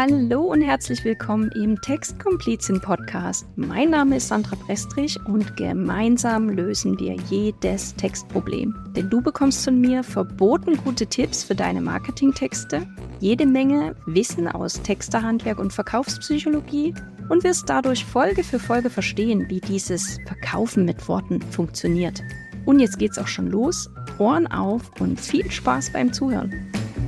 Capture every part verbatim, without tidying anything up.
Hallo und herzlich willkommen im Textkomplizin Podcast. Mein Name ist Sandra Prestrich und gemeinsam lösen wir jedes Textproblem. Denn du bekommst von mir verboten gute Tipps für deine Marketingtexte, jede Menge Wissen aus Texterhandwerk und Verkaufspsychologie und wirst dadurch Folge für Folge verstehen, wie dieses Verkaufen mit Worten funktioniert. Und jetzt geht's auch schon los. Ohren auf und viel Spaß beim Zuhören.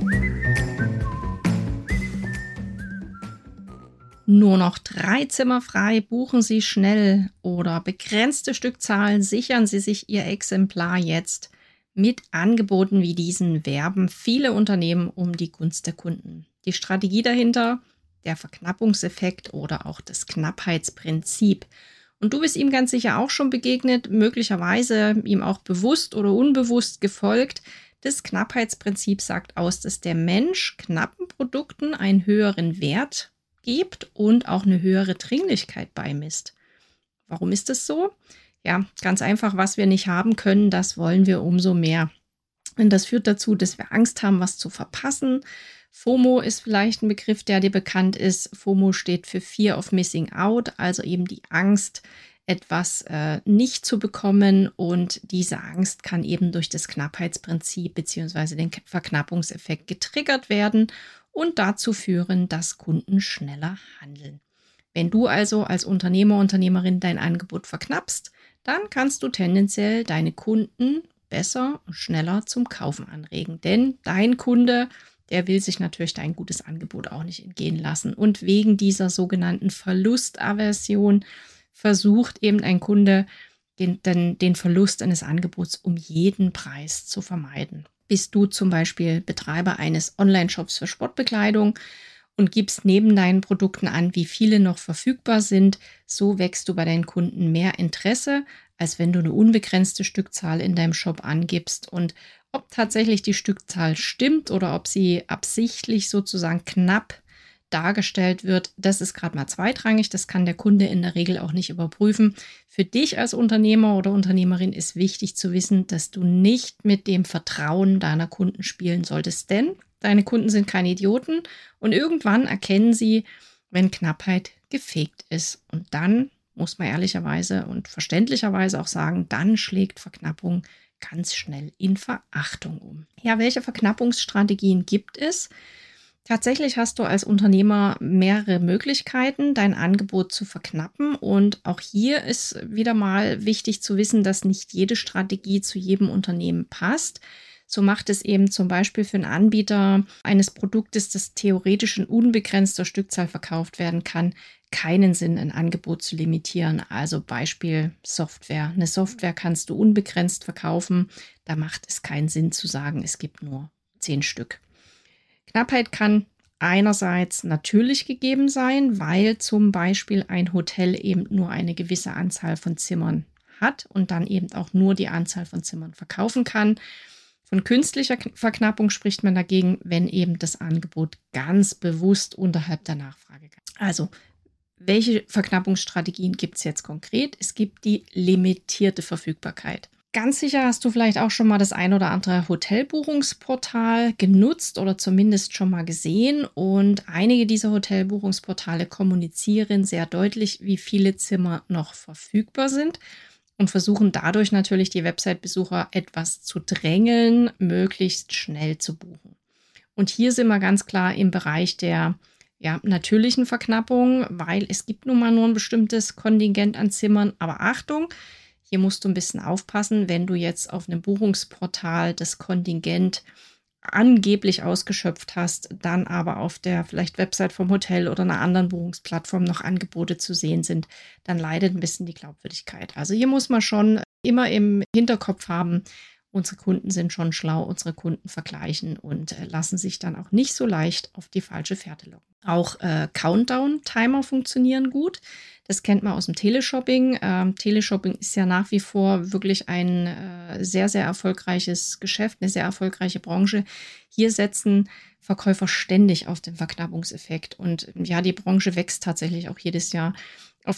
Nur noch drei Zimmer frei, buchen Sie schnell oder begrenzte Stückzahlen, sichern Sie sich Ihr Exemplar jetzt. Mit Angeboten wie diesen werben viele Unternehmen um die Gunst der Kunden. Die Strategie dahinter, der Verknappungseffekt oder auch das Knappheitsprinzip. Und du bist ihm ganz sicher auch schon begegnet, möglicherweise ihm auch bewusst oder unbewusst gefolgt. Das Knappheitsprinzip sagt aus, dass der Mensch knappen Produkten einen höheren Wert gibt und auch eine höhere Dringlichkeit beimisst. Warum ist das so? Ja, ganz einfach, was wir nicht haben können, das wollen wir umso mehr. Und das führt dazu, dass wir Angst haben, was zu verpassen. FOMO ist vielleicht ein Begriff, der dir bekannt ist. FOMO steht für Fear of Missing Out, also eben die Angst, etwas äh, nicht zu bekommen. Und diese Angst kann eben durch das Knappheitsprinzip bzw. den Verknappungseffekt getriggert werden und dazu führen, dass Kunden schneller handeln. Wenn du also als Unternehmer, Unternehmerin dein Angebot verknappst, dann kannst du tendenziell deine Kunden besser und schneller zum Kaufen anregen. Denn dein Kunde, der will sich natürlich dein gutes Angebot auch nicht entgehen lassen. Und wegen dieser sogenannten Verlustaversion versucht eben ein Kunde, den, den, den Verlust eines Angebots um jeden Preis zu vermeiden. Bist du zum Beispiel Betreiber eines Online-Shops für Sportbekleidung und gibst neben deinen Produkten an, wie viele noch verfügbar sind, so wächst du bei deinen Kunden mehr Interesse, als wenn du eine unbegrenzte Stückzahl in deinem Shop angibst. Und ob tatsächlich die Stückzahl stimmt oder ob sie absichtlich sozusagen knapp dargestellt wird, das ist gerade mal zweitrangig. Das kann der Kunde in der Regel auch nicht überprüfen. Für dich als Unternehmer oder Unternehmerin ist wichtig zu wissen, dass du nicht mit dem Vertrauen deiner Kunden spielen solltest, denn deine Kunden sind keine Idioten und irgendwann erkennen sie, wenn Knappheit gefegt ist. Und dann muss man ehrlicherweise und verständlicherweise auch sagen, dann schlägt Verknappung ganz schnell in Verachtung um. Ja, welche Verknappungsstrategien gibt es? Tatsächlich hast du als Unternehmer mehrere Möglichkeiten, dein Angebot zu verknappen. Und auch hier ist wieder mal wichtig zu wissen, dass nicht jede Strategie zu jedem Unternehmen passt. So macht es eben zum Beispiel für einen Anbieter eines Produktes, das theoretisch in unbegrenzter Stückzahl verkauft werden kann, keinen Sinn, ein Angebot zu limitieren. Also Beispiel Software. Eine Software kannst du unbegrenzt verkaufen. Da macht es keinen Sinn zu sagen, es gibt nur zehn Stück. Knappheit kann einerseits natürlich gegeben sein, weil zum Beispiel ein Hotel eben nur eine gewisse Anzahl von Zimmern hat und dann eben auch nur die Anzahl von Zimmern verkaufen kann. Von künstlicher Verknappung spricht man dagegen, wenn eben das Angebot ganz bewusst unterhalb der Nachfrage ist. Also, welche Verknappungsstrategien gibt es jetzt konkret? Es gibt die limitierte Verfügbarkeit. Ganz sicher hast du vielleicht auch schon mal das ein oder andere Hotelbuchungsportal genutzt oder zumindest schon mal gesehen. Und einige dieser Hotelbuchungsportale kommunizieren sehr deutlich, wie viele Zimmer noch verfügbar sind und versuchen dadurch natürlich die Website-Besucher etwas zu drängeln, möglichst schnell zu buchen. Und hier sind wir ganz klar im Bereich der ja, natürlichen Verknappung, weil es gibt nun mal nur ein bestimmtes Kontingent an Zimmern. Aber Achtung! Hier musst du ein bisschen aufpassen, wenn du jetzt auf einem Buchungsportal das Kontingent angeblich ausgeschöpft hast, dann aber auf der vielleicht Website vom Hotel oder einer anderen Buchungsplattform noch Angebote zu sehen sind, dann leidet ein bisschen die Glaubwürdigkeit. Also hier muss man schon immer im Hinterkopf haben, unsere Kunden sind schon schlau, unsere Kunden vergleichen und lassen sich dann auch nicht so leicht auf die falsche Fährte locken. Auch äh, Countdown-Timer funktionieren gut. Das kennt man aus dem Teleshopping. Ähm, Teleshopping ist ja nach wie vor wirklich ein äh, sehr, sehr erfolgreiches Geschäft, eine sehr erfolgreiche Branche. Hier setzen Verkäufer ständig auf den Verknappungseffekt. Und ja, die Branche wächst tatsächlich auch jedes Jahr. Auf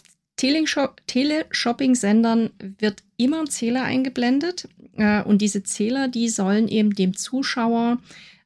Teleshopping-Sendern wird immer ein Zähler eingeblendet. Äh, und diese Zähler, die sollen eben dem Zuschauer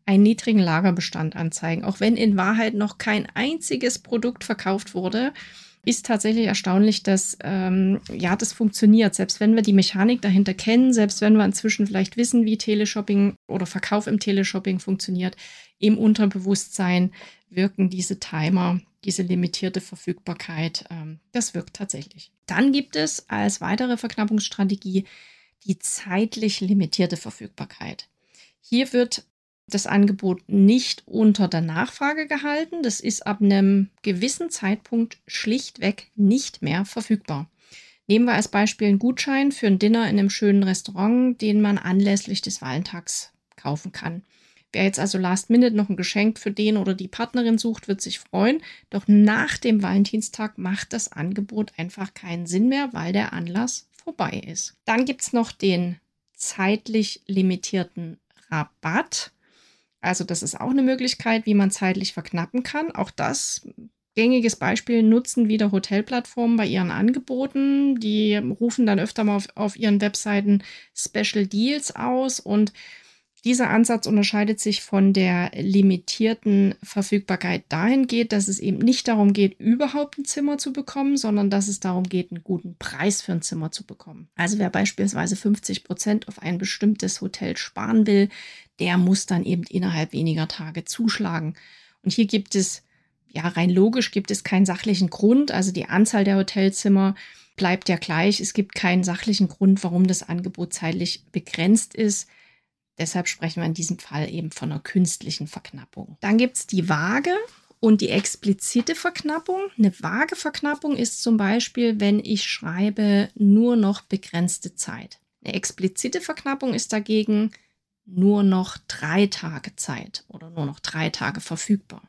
einen niedrigen Lagerbestand anzeigen. Auch wenn in Wahrheit noch kein einziges Produkt verkauft wurde, ist tatsächlich erstaunlich, dass ähm, ja, das funktioniert. Selbst wenn wir die Mechanik dahinter kennen, selbst wenn wir inzwischen vielleicht wissen, wie Teleshopping oder Verkauf im Teleshopping funktioniert, im Unterbewusstsein wirken diese Timer, diese limitierte Verfügbarkeit. Ähm, das wirkt tatsächlich. Dann gibt es als weitere Verknappungsstrategie die zeitlich limitierte Verfügbarkeit. Hier wird das Angebot nicht unter der Nachfrage gehalten. Das ist ab einem gewissen Zeitpunkt schlichtweg nicht mehr verfügbar. Nehmen wir als Beispiel einen Gutschein für ein Dinner in einem schönen Restaurant, den man anlässlich des Valentags kaufen kann. Wer jetzt also last minute noch ein Geschenk für den oder die Partnerin sucht, wird sich freuen. Doch nach dem Valentinstag macht das Angebot einfach keinen Sinn mehr, weil der Anlass vorbei ist. Dann gibt es noch den zeitlich limitierten Rabatt. Also das ist auch eine Möglichkeit, wie man zeitlich verknappen kann. Auch das, gängiges Beispiel, nutzen wieder Hotelplattformen bei ihren Angeboten. Die rufen dann öfter mal auf, auf ihren Webseiten Special Deals aus. Und dieser Ansatz unterscheidet sich von der limitierten Verfügbarkeit dahingehend, dass es eben nicht darum geht, überhaupt ein Zimmer zu bekommen, sondern dass es darum geht, einen guten Preis für ein Zimmer zu bekommen. Also wer beispielsweise fünfzig Prozent auf ein bestimmtes Hotel sparen will, der muss dann eben innerhalb weniger Tage zuschlagen. Und hier gibt es, ja rein logisch, gibt es keinen sachlichen Grund. Also die Anzahl der Hotelzimmer bleibt ja gleich. Es gibt keinen sachlichen Grund, warum das Angebot zeitlich begrenzt ist. Deshalb sprechen wir in diesem Fall eben von einer künstlichen Verknappung. Dann gibt es die vage und die explizite Verknappung. Eine vage Verknappung ist zum Beispiel, wenn ich schreibe, nur noch begrenzte Zeit. Eine explizite Verknappung ist dagegen nur noch drei Tage Zeit oder nur noch drei Tage verfügbar.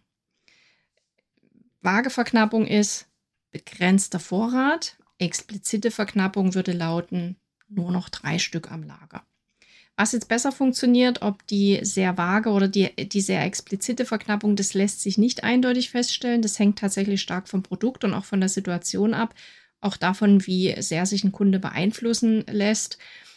Vage Verknappung ist begrenzter Vorrat. Explizite Verknappung würde lauten, nur noch drei Stück am Lager. Was jetzt besser funktioniert, ob die sehr vage oder die, die sehr explizite Verknappung, das lässt sich nicht eindeutig feststellen. Das hängt tatsächlich stark vom Produkt und auch von der Situation ab. Auch davon, wie sehr sich ein Kunde beeinflussen lässt.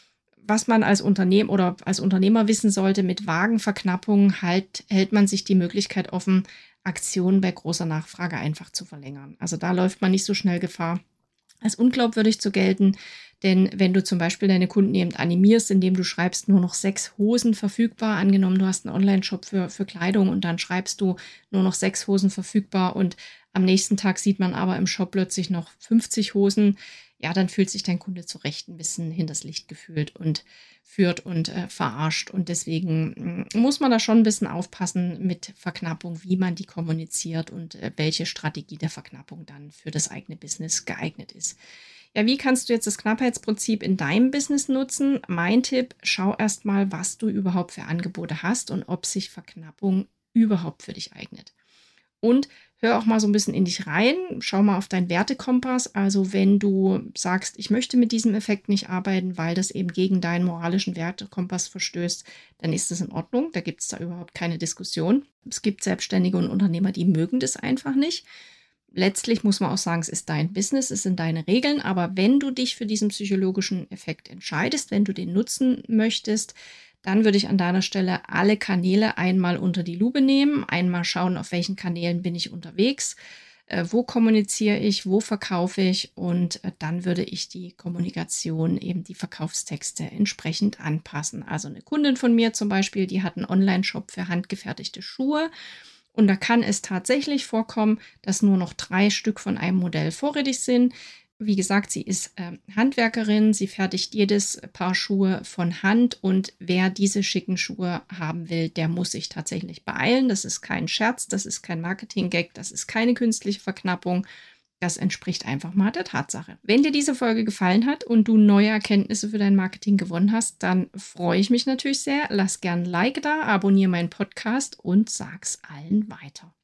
Was man als Unternehmen oder als Unternehmer wissen sollte, mit vagen Verknappungen halt, hält man sich die Möglichkeit offen, Aktionen bei großer Nachfrage einfach zu verlängern. Also da läuft man nicht so schnell Gefahr, als unglaubwürdig zu gelten. Denn wenn du zum Beispiel deine Kunden eben animierst, indem du schreibst, nur noch sechs Hosen verfügbar, angenommen du hast einen Online-Shop für, für Kleidung und dann schreibst du nur noch sechs Hosen verfügbar und am nächsten Tag sieht man aber im Shop plötzlich noch fünfzig Hosen, ja, dann fühlt sich dein Kunde zu Recht ein bisschen hinters Licht gefühlt und führt und äh, verarscht. Und deswegen mh, muss man da schon ein bisschen aufpassen mit Verknappung, wie man die kommuniziert und äh, welche Strategie der Verknappung dann für das eigene Business geeignet ist. Ja, wie kannst du jetzt das Knappheitsprinzip in deinem Business nutzen? Mein Tipp, schau erst mal, was du überhaupt für Angebote hast und ob sich Verknappung überhaupt für dich eignet. Und hör auch mal so ein bisschen in dich rein, schau mal auf deinen Wertekompass. Also wenn du sagst, ich möchte mit diesem Effekt nicht arbeiten, weil das eben gegen deinen moralischen Wertekompass verstößt, dann ist das in Ordnung. Da gibt es da überhaupt keine Diskussion. Es gibt Selbstständige und Unternehmer, die mögen das einfach nicht. Letztlich muss man auch sagen, es ist dein Business, es sind deine Regeln. Aber wenn du dich für diesen psychologischen Effekt entscheidest, wenn du den nutzen möchtest, dann würde ich an deiner Stelle alle Kanäle einmal unter die Lupe nehmen, einmal schauen, auf welchen Kanälen bin ich unterwegs, äh, wo kommuniziere ich, wo verkaufe ich und äh, dann würde ich die Kommunikation, eben die Verkaufstexte entsprechend anpassen. Also eine Kundin von mir zum Beispiel, die hat einen Online-Shop für handgefertigte Schuhe und da kann es tatsächlich vorkommen, dass nur noch drei Stück von einem Modell vorrätig sind. Wie gesagt, sie ist äh, Handwerkerin, sie fertigt jedes Paar Schuhe von Hand und wer diese schicken Schuhe haben will, der muss sich tatsächlich beeilen. Das ist kein Scherz, das ist kein Marketing-Gag, das ist keine künstliche Verknappung. Das entspricht einfach mal der Tatsache. Wenn dir diese Folge gefallen hat und du neue Erkenntnisse für dein Marketing gewonnen hast, dann freue ich mich natürlich sehr. Lass gern ein Like da, abonniere meinen Podcast und sag's allen weiter.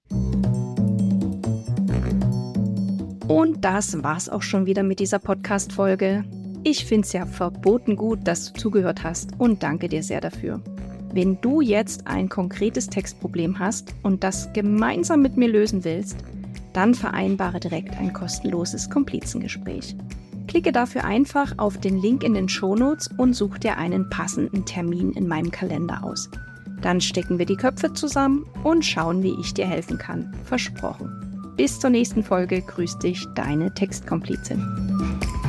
Und das war's auch schon wieder mit dieser Podcast-Folge. Ich finde es ja verboten gut, dass du zugehört hast und danke dir sehr dafür. Wenn du jetzt ein konkretes Textproblem hast und das gemeinsam mit mir lösen willst, dann vereinbare direkt ein kostenloses Komplizengespräch. Klicke dafür einfach auf den Link in den Shownotes und such dir einen passenden Termin in meinem Kalender aus. Dann stecken wir die Köpfe zusammen und schauen, wie ich dir helfen kann. Versprochen. Bis zur nächsten Folge. Grüß dich, deine Textkomplizin.